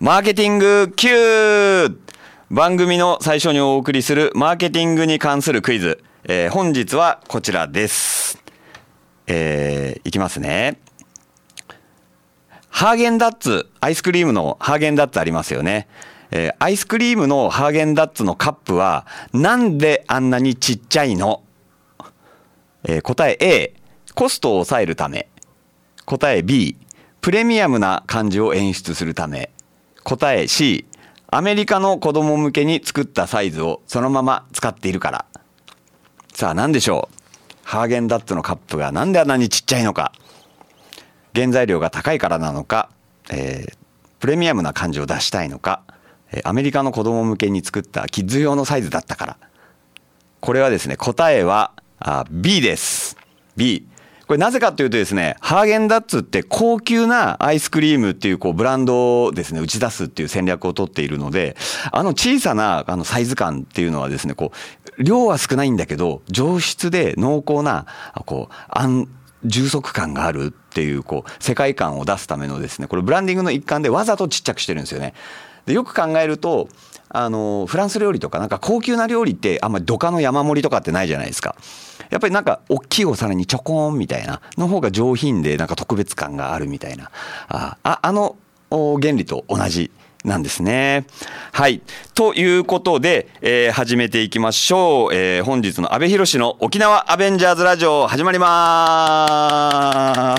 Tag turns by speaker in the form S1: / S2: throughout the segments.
S1: マーケティング Q。 番組の最初にお送りするマーケティングに関するクイズ、本日はこちらです。いきますね。ハーゲンダッツ、アイスクリームのハーゲンダッツありますよね。アイスクリームのハーゲンダッツのカップはなんであんなにちっちゃいの？答え A、コストを抑えるため。答え B、プレミアムな感じを演出するため。答え C、アメリカの子供向けに作ったサイズをそのまま使っているから。さあ何でしょう。ハーゲンダッツのカップがなんであんなにちっちゃいのか。原材料が高いからなのか、プレミアムな感じを出したいのか、アメリカの子供向けに作ったキッズ用のサイズだったから。これはですね、答えはB です。B。これなぜかというとですね、ハーゲンダッツって高級なアイスクリームっていうブランドをですね打ち出すっていう戦略を取っているので、小さなサイズ感っていうのはですね、量は少ないんだけど上質で濃厚な充足感があるっていう世界観を出すためのですね、これブランディングの一環でわざとちっちゃくしてるんですよね。でよく考えるとフランス料理とかなんか高級な料理ってあんまりドカの山盛りとかってないじゃないですか。やっぱりなんか大きいお皿にちょこんみたいなの方が上品でなんか特別感があるみたいな原理と同じなんですね。はい。ということで、始めていきましょう。本日の阿部寛の沖縄アベンジャーズラジオ始まります。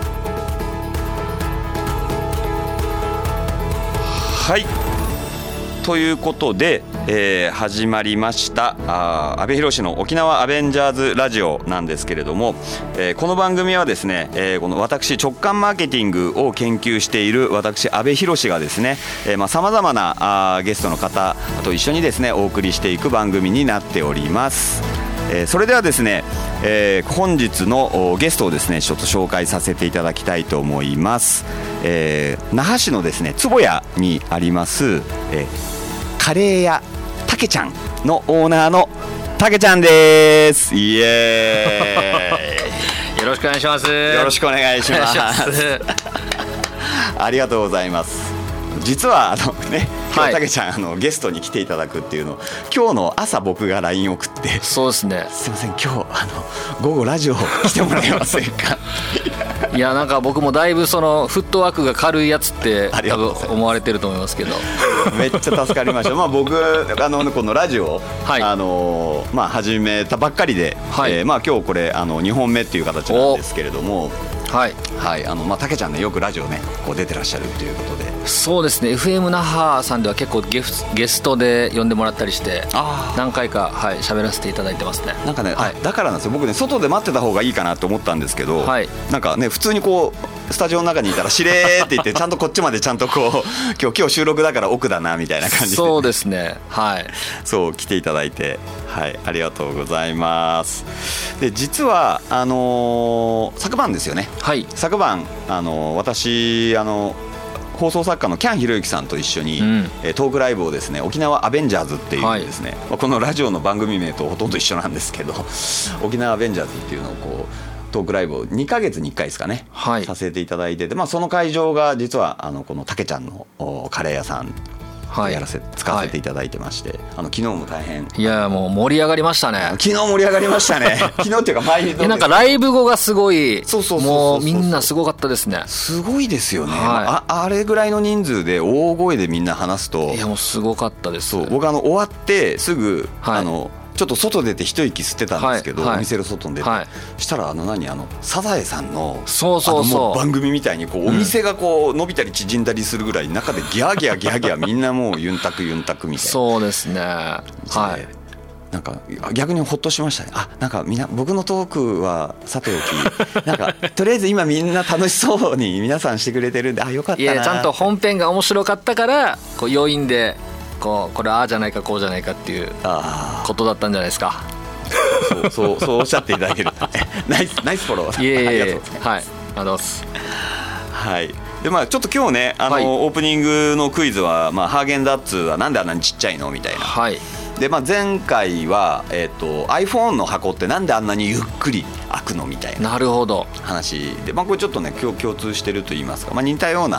S1: はい。ということで、始まりました阿部寛の沖縄アベンジャーズラジオなんですけれども、この番組はですね、この私直感マーケティングを研究している私阿部寛がですね、さまざまなゲストの方と一緒にですねお送りしていく番組になっております。それではですね、本日のゲストをですねちょっと紹介させていただきたいと思います。那覇市のですね坪谷にあります、カレー屋たけちゃんのオーナーのたけちゃんです。イエーイ
S2: よろしくお願いします。
S1: よろしくお願いしますありがとうございます。実は今日たけちゃんゲストに来ていただくっていうのを今日の朝僕が LINE 送って、
S2: そうですね、
S1: すいません今日午後ラジオ来てもらえませんか
S2: いやなんか僕もだいぶフットワークが軽いやつって多分思われてると思いますけど
S1: めっちゃ助かりました。僕このラジオ、はい始めたばっかりで、はい、今日これ2本目っていう形なんですけれども、はいはい、たけちゃんねよくラジオね出てらっしゃるということで。
S2: そうですね、 FM 那覇さんでは結構ゲストで呼んでもらったりして何回か喋らせていただいてますね。
S1: なんかね、だからなんですよ。僕ね外で待ってた方がいいかなと思ったんですけど、はい、なんかね普通にスタジオの中にいたらしれーって言ってちゃんとこっちまでちゃんと今日収録だから奥だなみたいな感じで、
S2: そうですね、はい、
S1: そう来ていただいて、はい、ありがとうございます。で実は昨晩ですよね、はい、昨晩私放送作家のキャンひろゆきさんと一緒に、トークライブをですね沖縄アベンジャーズっていうですね、このラジオの番組名とほとんど一緒なんですけど沖縄アベンジャーズっていうのをトークライブを2ヶ月に1回ですかね、はい、させていただいてて、その会場が実はこのたけちゃんのカレー屋さん使わせていただいてまして、昨日も大変
S2: いやもう盛り上がりましたね。
S1: 昨日盛り上がりましたね昨日っていうか毎度
S2: なんかライブ後がすごい、もうみんなすごかったですね。
S1: すごいですよね、はい、あれぐらいの人数で大声でみんな話すと、
S2: いやもうすごかったです。
S1: そう僕終わってすぐ、はい、ちょっと外出て一息吸ってたんですけど、お店の外に出て、したらサザエさんのもう番組みたいにお店が伸びたり縮んだりするぐらい中でギャーギャーギャーギャーみんなもうユンタクユンタクみたいな。
S2: そうですね、はい、
S1: なんか逆にほっとしましたね。なんか僕のトークはさておきなんかとりあえず今みんな楽しそうに皆さんしてくれてるんでよかったな。
S2: いやちゃんと本編が面白かったから余韻でこれああじゃないかこうじゃないかっていうことだったんじゃないですか。
S1: そうおっしゃっていただけるナイスフォロー。
S2: いえ
S1: ありがとうございます。
S2: はい、ありがとうございます。
S1: はい。でちょっと今日ねオープニングのクイズは、ハーゲンダッツはなんであんなにちっちゃいのみたいな。はい。で前回はiPhone の箱ってなんであんなにゆっくり開くのみたいな。
S2: なるほど。
S1: 話でこれちょっとね共通してると言いますか、似たような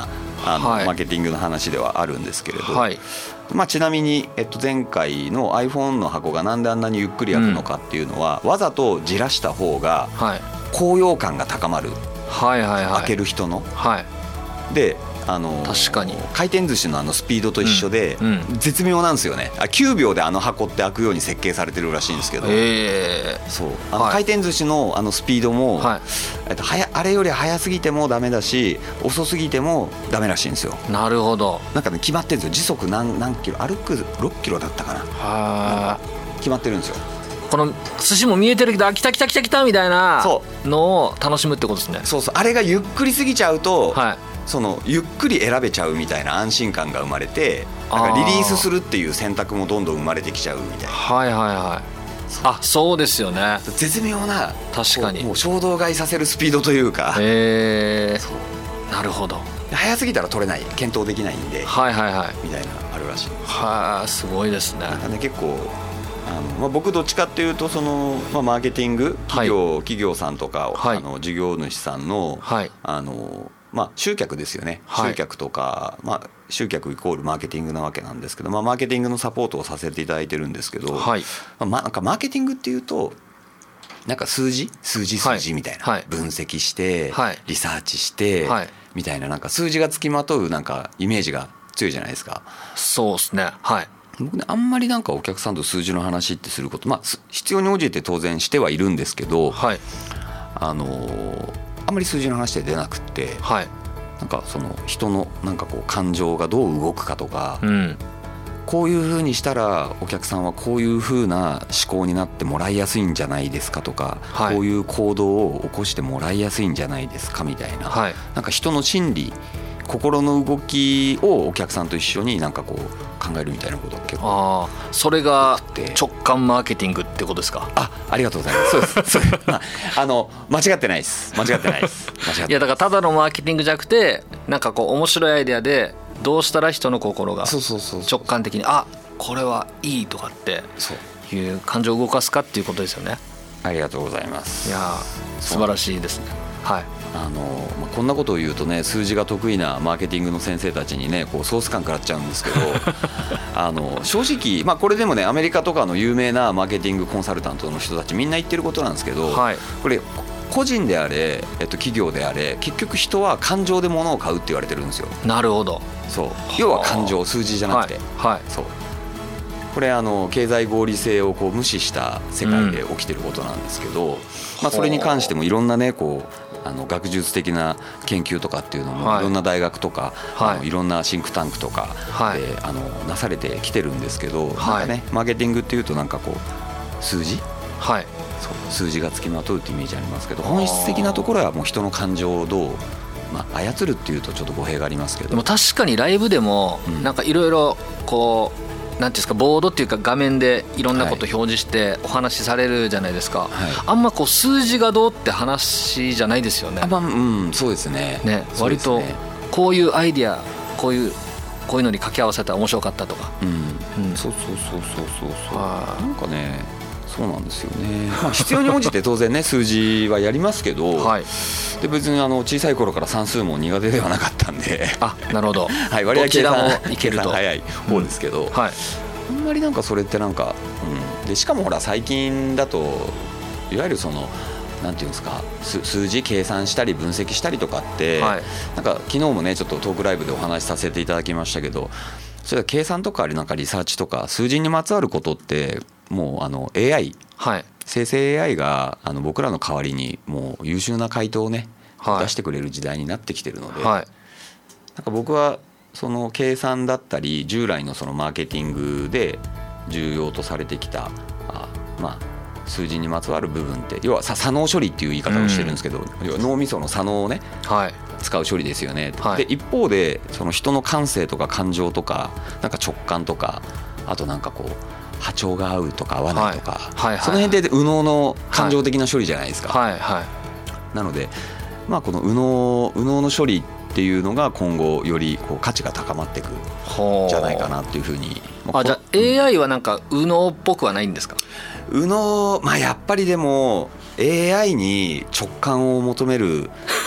S1: マーケティングの話ではあるんですけれど、
S2: はい、
S1: ちなみに、前回の iPhone の箱がなんであんなにゆっくり開くのかっていうのは、わざとじらした方が高揚感が高まる、開ける人の、で
S2: 確かに
S1: 回転寿司のスピードと一緒で、絶妙なんですよね。9秒で箱って開くように設計されてるらしいんですけど、そう回転寿司のスピードも、あれより速すぎてもダメだし遅すぎてもダメらしいんですよ。
S2: なるほど。
S1: なんかね決まってるんですよ。時速何キロ、歩く6キロだったかな、決まってるんですよ。
S2: この寿司も見えてるけど、来た来た来た来たみたいなのを楽しむってことですね。
S1: そうそう、あれがゆっくりすぎちゃうと、そのゆっくり選べちゃうみたいな安心感が生まれて、なんかリリースするっていう選択もどんどん生まれてきちゃうみたいな。そうですよね。絶妙な、確かにもう衝動買いさせるスピードというか、なるほど。早すぎたら取れない、検討できないんで、みたいなあるらしいです。
S2: すごいですね。
S1: なんかね、結構僕どっちかっていうとマーケティング企業さんとか、事業主さんの、集客ですよね。集客とか、集客イコールマーケティングなわけなんですけど、マーケティングのサポートをさせていただいてるんですけど、なんかマーケティングっていうとなんか数字みたいな、分析して、リサーチして、みたいな、なんか数字がつきまとうなんかイメージが強いじゃないですか。
S2: そうですね。
S1: 僕ね、あんまりなんかお客さんと数字の話ってすること、必要に応じて当然してはいるんですけど、あんまり数字の話で出なくって、なんかその人のなんかこう感情がどう動くかとか、こういう風にしたらお客さんはこういう風な思考になってもらいやすいんじゃないですかとか、こういう行動を起こしてもらいやすいんじゃないですかみたいな、なんか人の心理、心の動きをお客さんと一緒になんかこう考えるみたいなことが結構、
S2: それが直感マーケティングってことですか。
S1: ありがとうございます。そうです。間違ってないです。い
S2: や、だからただのマーケティングじゃなくて、なんかこう面白いアイデアでどうしたら人の心が直感的にこれはいいとかっていう感情を動かすかっていうことですよね。
S1: ありがとうございます。
S2: いや、素晴らしいですね。
S1: こんなことを言うとね、数字が得意なマーケティングの先生たちにね、こうソース感食らっちゃうんですけど正直、これでもね、アメリカとかの有名なマーケティングコンサルタントの人たちみんな言ってることなんですけど、これ個人であれ、企業であれ、結局人は感情で物を買うって言われてるんですよ。
S2: なるほど。
S1: そう、要は感情、数字じゃなくて、そう、これ経済合理性をこう無視した世界で起きてることなんですけど、それに関してもいろんなね、こう学術的な研究とかっていうのもいろんな大学とか、いろんなシンクタンクとかでなされてきてるんですけど、なんかね、マーケティングっていうとなんかこう数字、そう数字がつきまとうってイメージありますけど、本質的なところはもう人の感情をどう操るっていうとちょっと語弊がありますけど、
S2: でも確かにライブでもなんかいろいろこうなんていうんですか、ボードっていうか画面でいろんなこと表示してお話しされるじゃないですか。あんまこう数字がどうって話じゃないですよね。
S1: そうですね。
S2: 割とこういうアイディア、こういうのに掛け合わせたら面白かったとか。
S1: そうなんかね、そうなんですよね。必要に応じて当然ね数字はやりますけど、で別に小さい頃から算数も苦手ではなかったんで、
S2: なるほど。
S1: 割合計算
S2: いけると
S1: 早い方ですけど、あんまりなんかそれってなんか、でしかもほら最近だといわゆるそのなんていうんですか、数字計算したり分析したりとかって、なんか昨日もねちょっとトークライブでお話しさせていただきましたけど、それは計算とかなんかリサーチとか数字にまつわることってもうAI、生成 AI が僕らの代わりにもう優秀な回答をね、出してくれる時代になってきてるので、なんか僕はその計算だったり従来のそのマーケティングで重要とされてきた数字にまつわる部分って、要は左脳処理っていう言い方をしてるんですけど、要は脳みその左脳をね、使う処理ですよね。で一方でその人の感性とか感情とかなんか直感とか、あとなんかこう波長が合うとか合わないとか、その辺で右脳の感情的な処理じゃないですか。なのでこの右脳の処理っていうのが今後よりこう価値が高まっていくんじゃないかなっていうふうに。
S2: じゃあ AI はなんか右脳っぽくはないんですか。
S1: 右脳、やっぱりでも AI に直感を求める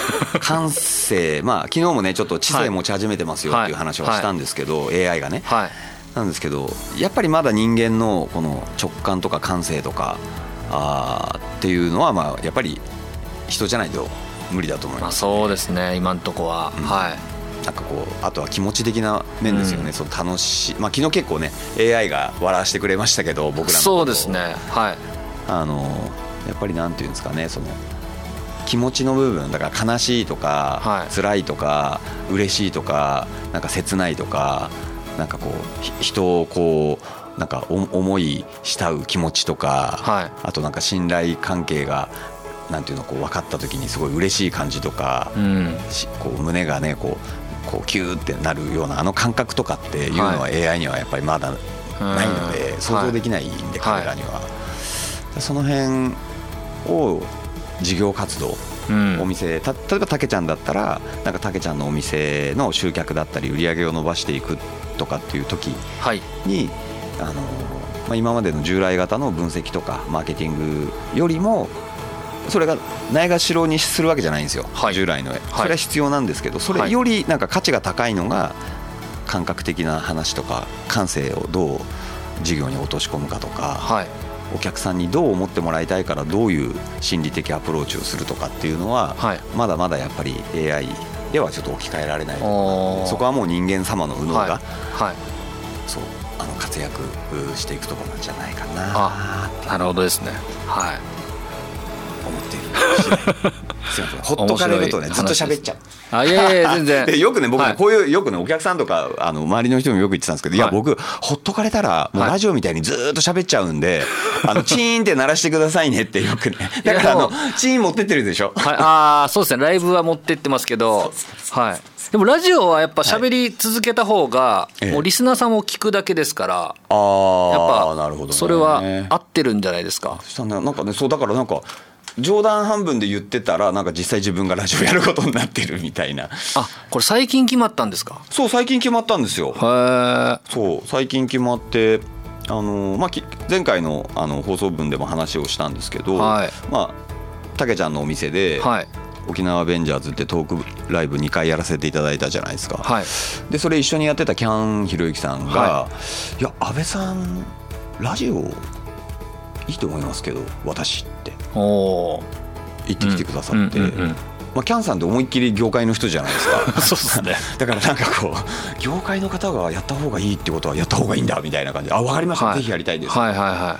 S1: 感性、まあ昨日もねちょっと知性持ち始めてますよっていう話はしたんですけど、AI がね、なんですけど、やっぱりまだ人間のこの直感とか感性とかっていうのは、まあやっぱり人じゃないと無理だと思います、ね。
S2: そうですね、今のとこは、
S1: なんかこうあとは気持ち的な面ですよね、その楽しい、まあ、昨日結構ね AI が笑わせてくれましたけど、僕らの
S2: そうですね、や
S1: っぱりなんていうんですかね、その気持ちの部分だから悲しいとか、辛いとか嬉しいとかなんか切ないとか、なんかこう人をこうなんか思い慕う気持ちとか、あとなんか信頼関係がなんていうのこう分かった時にすごい嬉しい感じとか、こう胸がねこうキューってなるようなあの感覚とかっていうのは AI にはやっぱりまだないので想像できないんで、彼らにはその辺を事業活動、お店例えばたけちゃんだったらなんかたけちゃんのお店の集客だったり売り上げを伸ばしていくとかっていう時に、まあ、今までの従来型の分析とかマーケティングよりもそれがないがしろにするわけじゃないんですよ、従来のそれは必要なんですけど、それよりなんか価値が高いのが感覚的な話とか感性をどう事業に落とし込むかとか、お客さんにどう思ってもらいたいからどういう心理的アプローチをするとかっていうのは、まだまだやっぱり AI ではちょっと置き換えられない、そこはもう人間様の右脳が、そう活躍していくところなんじゃないかな。
S2: なるほどですね。
S1: 思っているすいません、ほっとかれるとねずっと喋っちゃう。
S2: いや全然
S1: でよくね僕ねこういうよくねお客さんとか周りの人にもよく言ってたんですけど、いや僕ほっとかれたらもうラジオみたいにずっと喋っちゃうんでチーンって鳴らしてくださいねってよくね、だからチーン持ってってるでしょ。
S2: そうですね、ライブは持ってってますけど、でもラジオはやっぱ喋り続けた方がもうリスナーさんも聞くだけですから、やっぱそれは合ってるんじゃないですか。
S1: なんかね、そうだからなんか冗談半分で言ってたらなんか実際自分がラジオやることになってるみたいな。
S2: これ最近決まったんですか？
S1: そう、最近決まったんですよ。そう最近決まって、まあ、前回の放送分でも話をしたんですけど、まあたけちゃんのお店で、沖縄アベンジャーズってトークライブ2回やらせていただいたじゃないですか、でそれ一緒にやってたキャンひろゆきさんが、いや安倍さんラジオいいと思いますけど私って言ってきてくださって、まあ、キャンさんって思いっきり業界の人じゃないですか
S2: そうですね
S1: だからなんかこう業界の方がやった方がいいってことはやった方がいいんだみたいな感じで、分かりました、ぜひやりたいです、じゃあ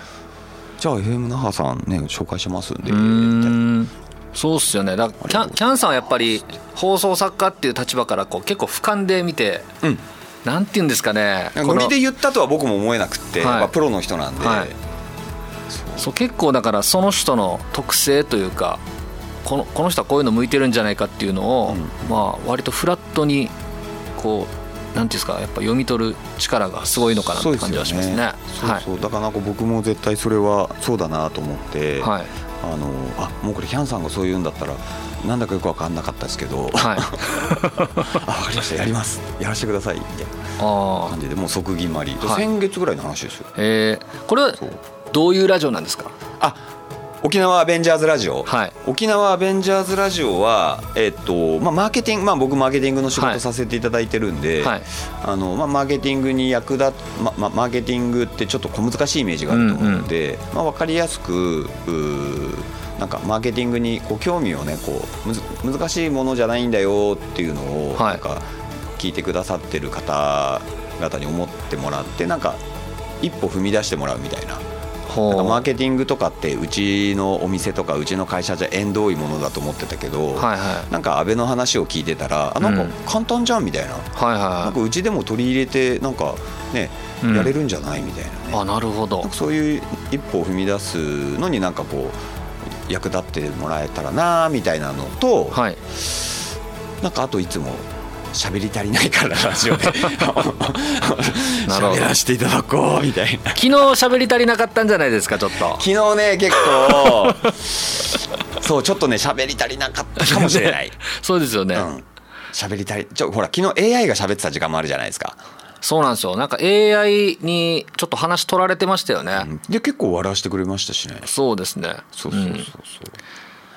S1: FM 那覇さんね紹介しますんでみたいな。
S2: そうっすよね。だからキャンさんはやっぱり放送作家っていう立場からこう結構俯瞰で見て、なんていうんですかね、
S1: ノリで言ったとは僕も思えなくて、プロの人なんで、
S2: そう結構だからその人の特性というかこの人はこういうの向いてるんじゃないかっていうのを、まあ割とフラットにこうなんていうんですか、やっぱ読み取る力がすごいのかなって感じはしますね。
S1: そうだからなんか僕も絶対それはそうだなと思って、もうこれキャンさんがそう言うんだったらなんだかよく分かんなかったですけど、分かりました、やります、やらせてくださいみたいな感じでもう即決まり、先月ぐらいの話ですよ。
S2: これはどういうラジオなんですか？
S1: 沖縄アベンジャーズラジオ、沖縄アベンジャーズラジオは、まあ、マーケティング、僕マーケティングの仕事させていただいてるんで、まあ、マーケティングに役立マーケティングってちょっと小難しいイメージがあると思うので、まあ、分かりやすくなんかマーケティングにこう興味をねこう難しいものじゃないんだよっていうのをなんか聞いてくださってる方々に思ってもらって、なんか一歩踏み出してもらうみたいな。なんかマーケティングとかってうちのお店とかうちの会社じゃ縁遠いものだと思ってたけど、なんか安倍の話を聞いてたらなんか簡単じゃんみたいな、なんかうちでも取り入れてなんかねやれるんじゃないみたいなね。
S2: なるほど。
S1: そういう一歩を踏み出すのになんかこう役立ってもらえたらなみたいなのと、なんかあといつも喋り足りないからラジオで喋らせていただこうみたいな。
S2: 昨日喋り足りなかったんじゃないですか？ちょっと
S1: 昨日ね結構そうちょっとね喋り足りなかったかもしれない
S2: そうですよね、
S1: 喋り足りほら昨日 AI が喋ってた時間もあるじゃないですか。
S2: そうなんですよ。なんか AI にちょっと話取られてましたよね、
S1: で結構笑わせてくれましたしね。
S2: そうですね。
S1: そう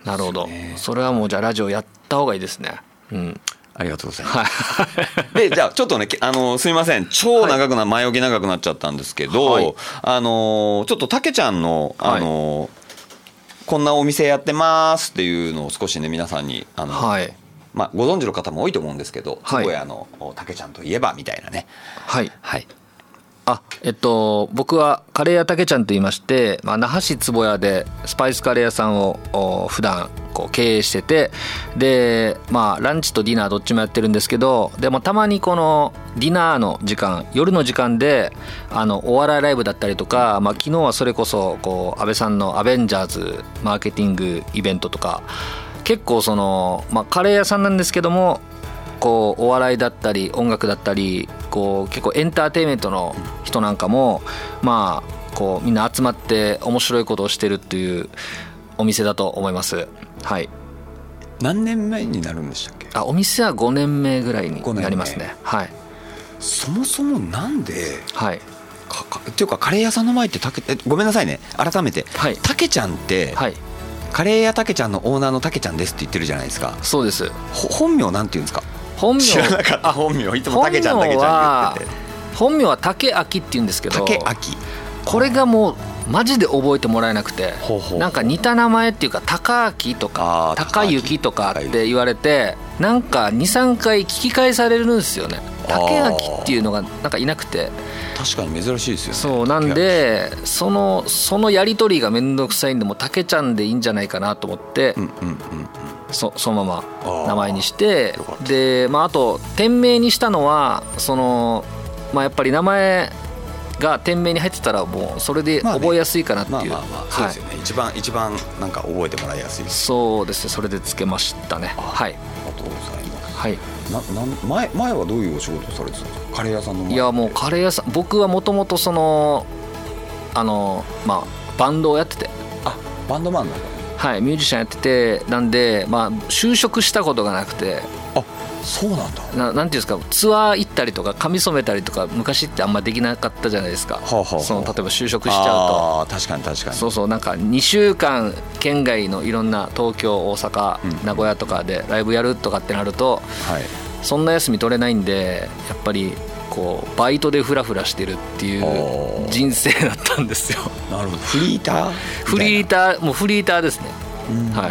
S2: なるほど。それはもうじゃあラジオやった方がいいですね。うん。
S1: ありがとうございます。でじゃあちょっとねすみません超長く前置き長くなっちゃったんですけど、はい、ちょっとたけちゃんのこんなお店やってますっていうのを少しね皆さんにはい、まあ、ご存知の方も多いと思うんですけど、坪谷のたけちゃんといえばみたいなね。
S2: はい、はい、僕はカレー屋たけちゃんと言いまして、那覇市坪谷でスパイスカレー屋さんを普段こう経営してて、でランチとディナーどっちもやってるんですけど、でもたまにこのディナーの時間、夜の時間でお笑いライブだったりとか、昨日はそれこそこう安倍さんのアベンジャーズマーケティングイベントとか、結構カレー屋さんなんですけども、こうお笑いだったり音楽だったりこう結構エンターテインメントの人なんかもこうみんな集まって面白いことをしてるっていうお店だと思います。はい。
S1: 何年目になるんでしたっけ？
S2: お店は5年目ぐらいになりますね。はい。
S1: そもそもなんで、
S2: はい、
S1: っていうかカレー屋さんの前ってごめんなさいね改めて、はい、たけちゃんって、はい、カレー屋たけちゃんのオーナーのたけちゃんですって言ってるじゃないですか。
S2: そうです。
S1: 本名なんて言うんですか？
S2: 本名
S1: 知らなかった。本名いつもたけちゃんたけちゃんって言ってて、
S2: 本名は竹明って言うんですけど、
S1: 竹明、
S2: これがもうマジで覚えてもらえなくて、なんか似た名前っていうか高明とか高雪とかって言われて、なんか 2,3 回聞き返されるんですよね。竹明っていうのがなんかいなくて、
S1: 確かに珍しいですよね。
S2: そうなんでそのやり取りがめんどくさいんで、もう竹ちゃんでいいんじゃないかなと思って、そのまま名前にして、であと店名にしたのはやっぱり名前が店名に入ってたらもうそれで覚えやすいかなっていう。
S1: そうですよね。一番なんか覚えてもらいやすい。
S2: そうですね。それでつけましたね。はい。
S1: ありがとうございます。
S2: はい。
S1: 前はどういうお仕事されてたんですか？カレー屋さんの前。
S2: いやもうカレー屋さん、僕はもともとバンドをやってて。
S1: バンドマンなんだ。
S2: はい、ミュージシャンやってて、なんで就職したことがなくて。
S1: そうなんだ。
S2: なんていうんですか、ツアー行ったりとか髪染めたりとか昔ってあんまできなかったじゃないですか。例えば就職しちゃうと。
S1: 確かに
S2: そうなんか2週間県外のいろんな東京大阪、名古屋とかでライブやるとかってなると、そんな休み取れないんで、やっぱりこうバイトでフラフラしてるっていう人生だったんですよ。
S1: なるほど。フリーター
S2: もうフリーターですね。はい。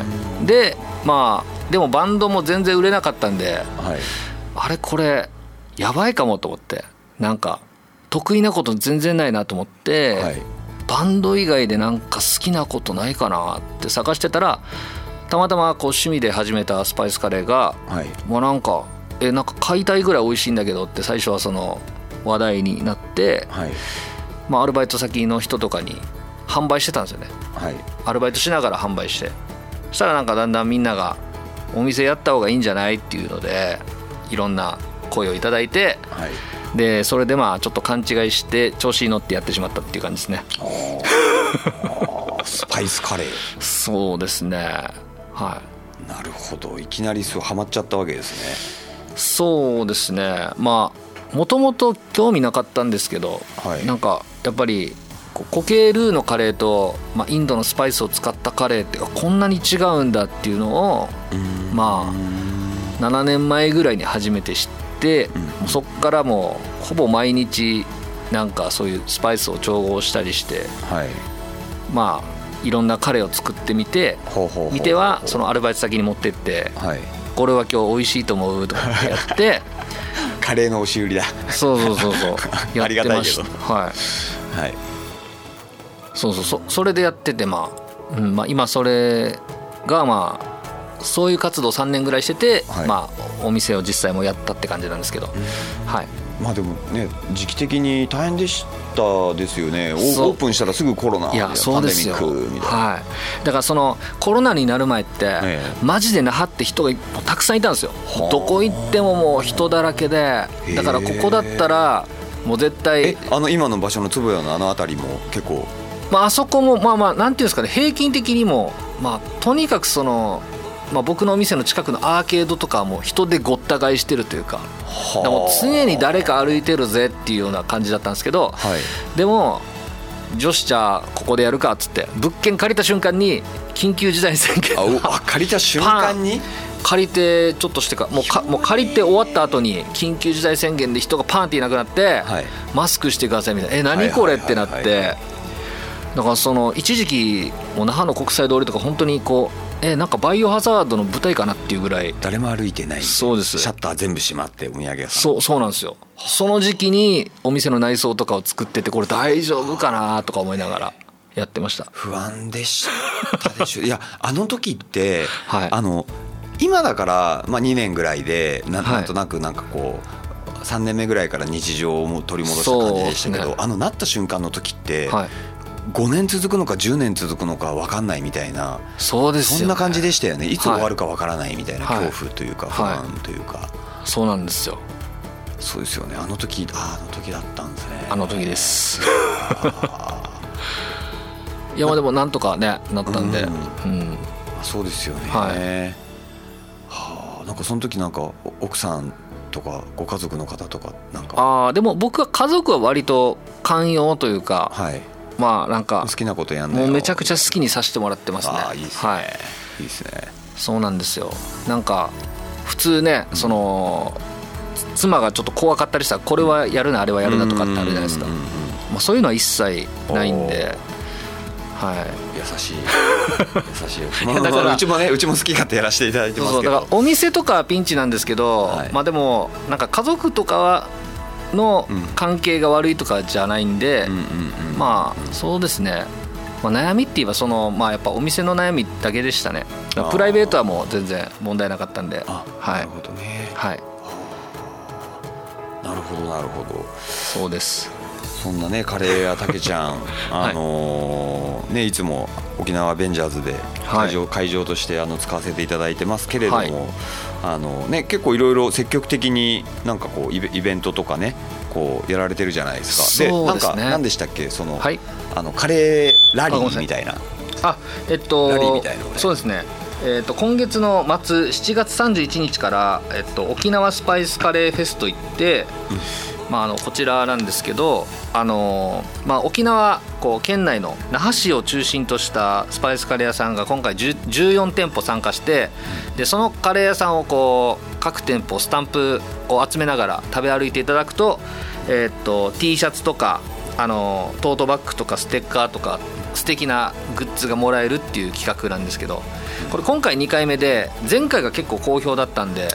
S2: ででもバンドも全然売れなかったんで、あれこれやばいかもと思って、なんか得意なこと全然ないなと思って、バンド以外でなんか好きなことないかなって探してたら、たまたまこう趣味で始めたスパイスカレーが、もうなんか買いたいぐらい美味しいんだけどって最初はその話題になって、アルバイト先の人とかに販売してたんですよね。アルバイトしながら販売して、そしたらなんかだんだんみんながお店やった方がいいんじゃないっていうのでいろんな声をいただいて、でそれでちょっと勘違いして調子に乗ってやってしまったっていう感じですね。
S1: スパイスカレー。
S2: そうですね。はい。
S1: なるほど。いきなりハマっちゃったわけですね。
S2: そうですね。もともと興味なかったんですけど、なんかやっぱり固形ルーのカレーと、インドのスパイスを使ったカレーってこんなに違うんだっていうのを7年前ぐらいに初めて知って、もうそっからもうほぼ毎日なんかそういうスパイスを調合したりして、いろんなカレーを作ってみて、見てはそのアルバイト先に持ってって、これは今日美味しいと思うとかってやって
S1: カレーの押し売りだ。
S2: そうやってました。それでやってて、今それがそういう活動3年ぐらいしてて、お店を実際もやったって感じなんですけど、
S1: でもね時期的に大変でしたですよね。オープンしたらすぐコロナ、
S2: いやそうですよ。
S1: パンデミックみたいな。
S2: だからそのコロナになる前って、マジで那覇って人がたくさんいたんですよ。どこ行ってももう人だらけで、だからここだったらもう絶対
S1: 今の場所の坪谷の辺りも結構、
S2: あそこもなんていうんですかね、平均的にもとにかく僕のお店の近くのアーケードとかも人でごった返してるというか、でも常に誰か歩いてるぜっていうような感じだったんですけど、でも女子じゃあここでやるかっつって物件借りた瞬間に緊急事態宣言
S1: 借りた瞬間に
S2: 借りてちょっとしてかもう借りて終わった後に緊急事態宣言で人がパンっていなくなって、はい、マスクしてくださいみたいな何これってなって、だからその一時期もう那覇の国際通りとか本当にこうなんかバイオハザードの舞台かなっていうぐらい
S1: 誰も歩いてない。
S2: そうです。
S1: シャッター全部閉まってお土産屋さん。
S2: そうなんですよ。その時期にお店の内装とかを作っててこれ大丈夫かなとか思いながらやってました。
S1: 不安でしたでしょいやあの時って、
S2: はい、
S1: 今だから、2年ぐらいでなんとなくなんかこう3年目ぐらいから日常を取り戻した感じでしたけど、なった瞬間の時って、はい、5年続くのか10年続くのか分かんないみたいな、
S2: そうですよね、
S1: そんな感じでしたよね。いつ終わるか分からないみたいな恐怖というか、不安というか、はい、
S2: そうなんですよ。
S1: そうですよね。あの時だったんですね。
S2: あの時ですいやでもなんとかねなったんで、
S1: そうですよね、なんかその時なんか奥さんとかご家族の方とかなんか
S2: でも僕は家族は割と寛容というか、はい、なんか
S1: 好きなことやんのよ
S2: もうめちゃくちゃ好きにさせてもらってますね。
S1: いいですね、はい、いいですね。
S2: そうなんですよ。なんか普通ね、その妻がちょっと怖かったりしたらこれはやるなあれはやるなとかってあるじゃないですか。そういうのは一切ないんで、はい、
S1: 優しいだからうちも好き勝手やらせていただいてますけど、
S2: だからお店とかはピンチなんですけど、はい、でもなんか家族とかの関係が悪いとかじゃないんで、そうですね、悩みって言えばやっぱお店の悩みだけでしたね。プライベートはもう全然問題なかったんで。
S1: なるほどね。
S2: はい、
S1: なるほど
S2: そうです。
S1: そんなねカレー屋たけちゃんいつも沖縄アベンジャーズで会場として使わせていただいてますけれども、結構いろいろ積極的になんかこうイベントとかねこうやられてるじゃないですか。
S2: そうですね。
S1: なんか何でしたっけカレーラリーみたいな
S2: ラリーみたいな、そうですね。今月の末7月31日から、沖縄スパイスカレーフェスといって、こちらなんですけど、沖縄県内の那覇市を中心としたスパイスカレー屋さんが今回14店舗参加して、でそのカレー屋さんを各店舗スタンプを集めながら食べ歩いていただくと、T シャツとかトートバッグとかステッカーとか素敵なグッズがもらえるっていう企画なんですけど、これ今回2回目で前回が結構好評だったんで、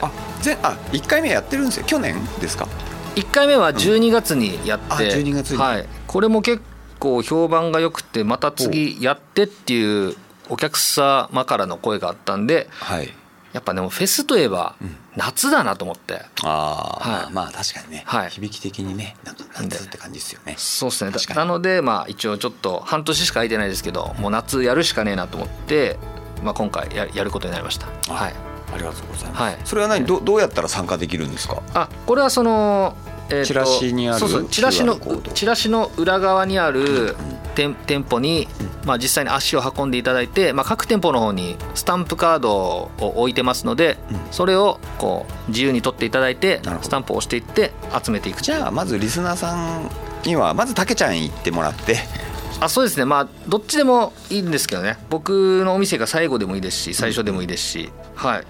S1: 1回目やってるんですよ。去年ですか
S2: ？1回目は12月にやって、
S1: 12月に、
S2: はい、これも結構評判が良くてまた次やってっていうお客様からの声があったんで、はい、やっぱでもフェスといえば夏だなと思って、
S1: 確かにね、響き的にねなんか夏って感じですよね。
S2: そうですね。なので一応ちょっと半年しか空いてないですけど、もう夏やるしかねえなと思って、今回やることになりました。はい、
S1: ありがとうございます。それはどうやったら参加できるんですか？
S2: これは
S1: チラシにある
S2: チラシの裏側にある店舗に、実際に足を運んでいただいて、各店舗の方にスタンプカードを置いてますので、それを自由に取っていただいてスタンプを押していって集めていく。
S1: じゃあまずリスナーさんにはまずたけちゃん行ってもらって。
S2: そうですね。どっちでもいいんですけどね。僕のお店が最後でもいいですし最初でもいいですし、はい、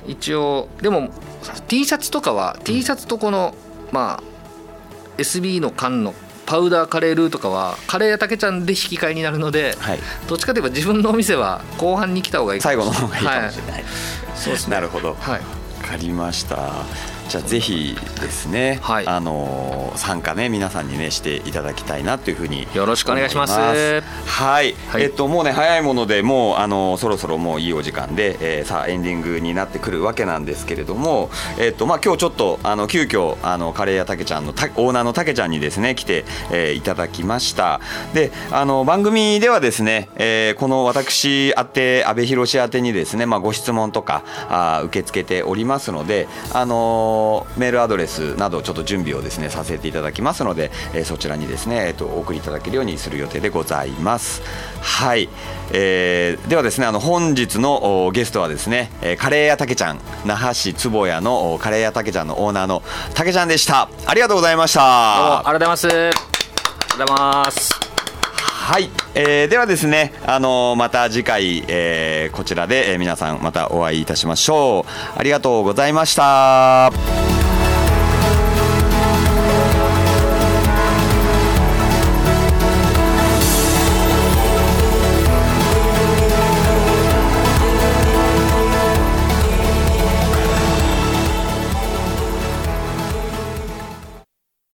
S2: 一応でも T シャツとかは T シャツとSB の缶のパウダーカレールーとかはカレー屋たけちゃんで引き換えになるので、どっちかといえば自分のお店は後半に来た方がいいかもしれない。
S1: 最後の方がいいかもしれない、そうですね。なるほど、分かりました。じゃあぜひですね、参加ね皆さんにねしていただきたいなというふうに
S2: よろしくお願いします。
S1: はい、もうね早いものでもうそろそろもういいお時間で、さあエンディングになってくるわけなんですけれども、今日ちょっと急遽カレー屋たけちゃんのオーナーのたけちゃんにですね来て、いただきました。で番組ではですね、この私宛て阿部寛宛てにですね、ご質問とか受け付けておりますので、メールアドレスなどちょっと準備をですねさせていただきますので、そちらにですね、お送りいただけるようにする予定でございます。はい、ではですね本日のゲストはですねカレー屋たけちゃん那覇市坪谷のカレー屋たけちゃんのオーナーのたけちゃんでした。ありがとうございました。
S2: ありがとうございます。ありがとうございます。
S1: はい、ではですね、また次回、こちらで、皆さんまたお会いいたしましょう。ありがとうございました。